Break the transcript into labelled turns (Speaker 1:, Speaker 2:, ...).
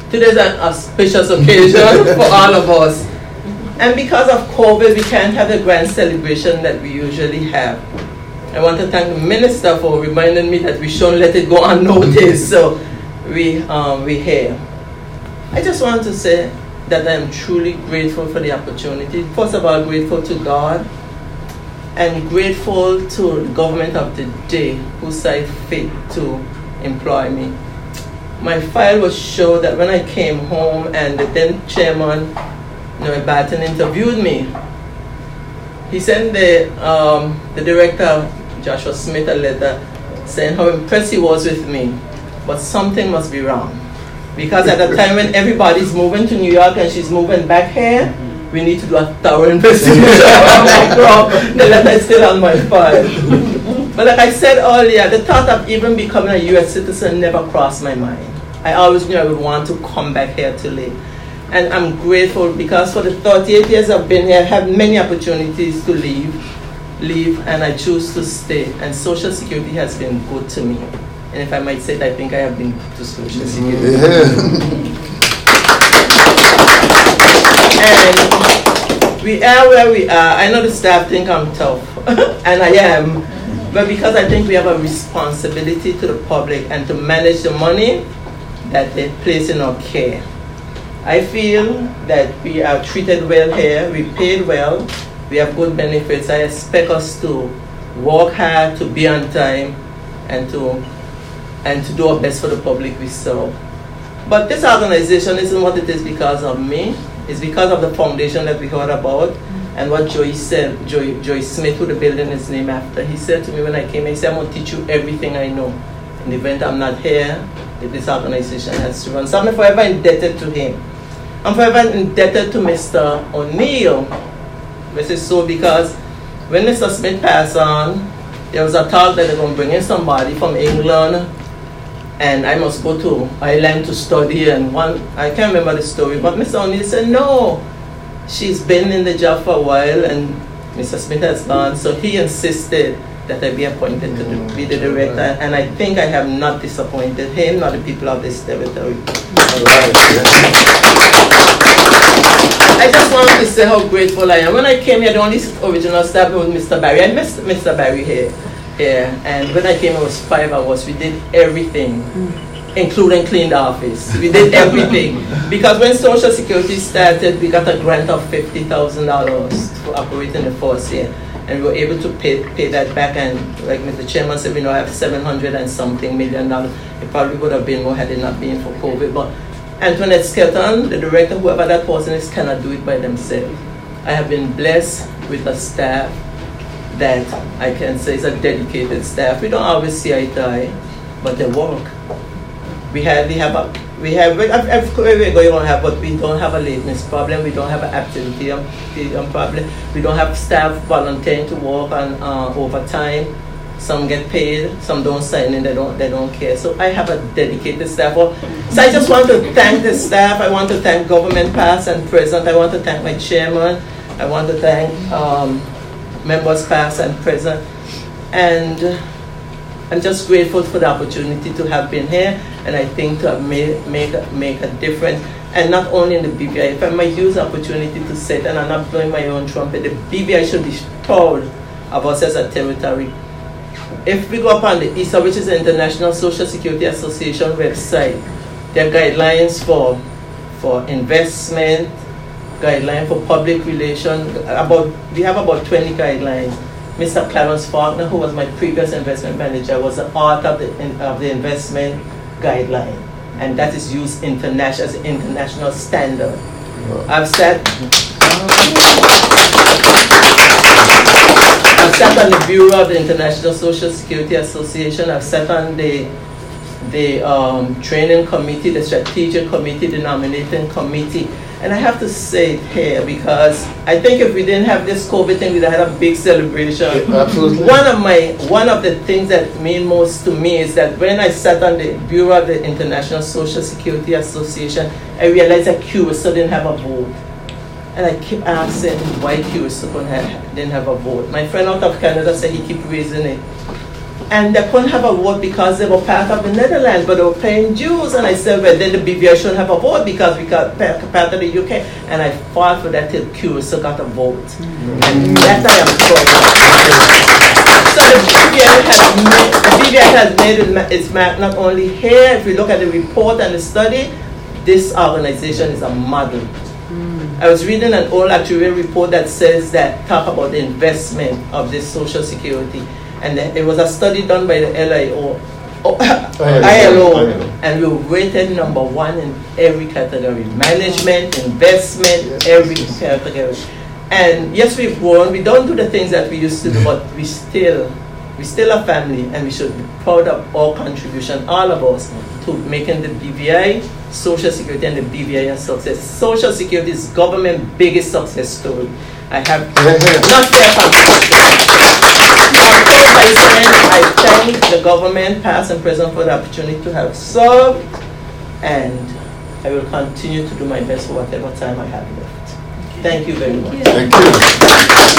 Speaker 1: Today's an auspicious occasion for all of us. And because of COVID, we can't have the grand celebration that we usually have. I want to thank the minister for reminding me that we shouldn't let it go unnoticed. So we're here. I just want to say that I am truly grateful for the opportunity. First of all, grateful to God and grateful to the government of the day who saw fit to employ me. My file was show that when I came home and the then chairman, Noah Barton, interviewed me, he sent the director, Joshua Smith, a letter saying how impressed he was with me, but something must be wrong. Because at the time when everybody's moving to New York and she's moving back here, we need to do a thorough investigation on my crop. The letter is still on my file. But like I said earlier, the thought of even becoming a U.S. citizen never crossed my mind. I always knew I would want to come back here to live. And I'm grateful because for the 38 years I've been here, I've had many opportunities to leave, and I choose to stay. And Social Security has been good to me. And if I might say that, I think I have been to Social Security. And we are where we are. I know the staff think I'm tough, and I am. But because I think we have a responsibility to the public and to manage the money that they place in our care. I feel that we are treated well here, we paid well, we have good benefits. I expect us to work hard, to be on time, and to do our best for the public we serve. But this organization isn't what it is because of me. It's because of the foundation that we heard about and what Joy said. Joy Smith, who the building is named after, he said to me when I came, he said, I'm going to teach you everything I know. In the event I'm not here, if this organization has to run. So I'm forever indebted to him. I'm forever indebted to Mr. O'Neill, which is so because when Mr. Smith passed on, there was a talk that they're going to bring in somebody from England, and I must go to Ireland to study. And I can't remember the story, but Mr. O'Neill said, no, she's been in the job for a while, and Mr. Smith has gone, so he insisted that I be appointed to be the director, and I think I have not disappointed him, nor the people of this territory. I just wanted to say how grateful I am. When I came here, the only original staff was Mr. Barry. I missed Mr. Barry here. And when I came, it was 5 hours. We did everything, including clean the office. We did everything. Because when Social Security started, we got a grant of $50,000 for operating the first year. And we were able to pay that back. And like Mr. Chairman said, we now have $700 and something million. It probably would have been more had it not been for COVID. But Antoinette Skelton, the director, whoever that person is, cannot do it by themselves. I have been blessed with a staff that I can say is a dedicated staff. We don't always see eye to eye, but they work. We don't have a lateness problem. We don't have an absenteeism problem. We don't have staff volunteering to work on overtime. Some get paid, some don't sign in, they don't care. So I have a dedicated staff. So I just want to thank the staff. I want to thank government past and present. I want to thank my chairman. I want to thank members past and present. And I'm just grateful for the opportunity to have been here, and I think to have make a difference. And not only in the BVI, if I might use the opportunity to say it, and I'm not blowing my own trumpet, the BVI should be proud of us as a territory. If we go up on the ISA, which is the International Social Security Association website, there are guidelines for investment, guidelines for public relations. We have about 20 guidelines. Mr. Clarence Faulkner, who was my previous investment manager, was the author of the investment guideline, and that is used as an international standard. I've sat on the Bureau of the International Social Security Association. I've sat on the training committee, the strategic committee, the nominating committee. And I have to say it here because I think if we didn't have this COVID thing, we'd have had a big celebration.
Speaker 2: Yeah, absolutely.
Speaker 1: One of the things that mean most to me is that when I sat on the Bureau of the International Social Security Association, I realized that QSO didn't have a vote. And I keep asking why QSO didn't have a vote. My friend out of Canada said he keep raising it. and they couldn't have a vote because they were part of the Netherlands, but they were paying dues. And I said, well, then the BVI shouldn't have a vote because we got part of the UK. And I fought for that till Curacao got a vote. And that I am proud of. So the BVI has made its mark not only here. If we look at the report and the study, this organization is a model. I was reading an old actuarial report that says that, talk about the investment of this social security. And it was a study done by the ILO, and we were rated number 1 in every category. Management, investment, every category. And yes, we've grown. We don't do the things that we used to do, but we still a family, and we should be proud of our contribution, all of us, to making the BVI, Social Security, and the BVI a success. Social Security is government's biggest success story. I have not fair competition. I thank the government, past and present, for the opportunity to have served, and I will continue to do my best for whatever time I have left. Thank you very much.
Speaker 2: Thank you.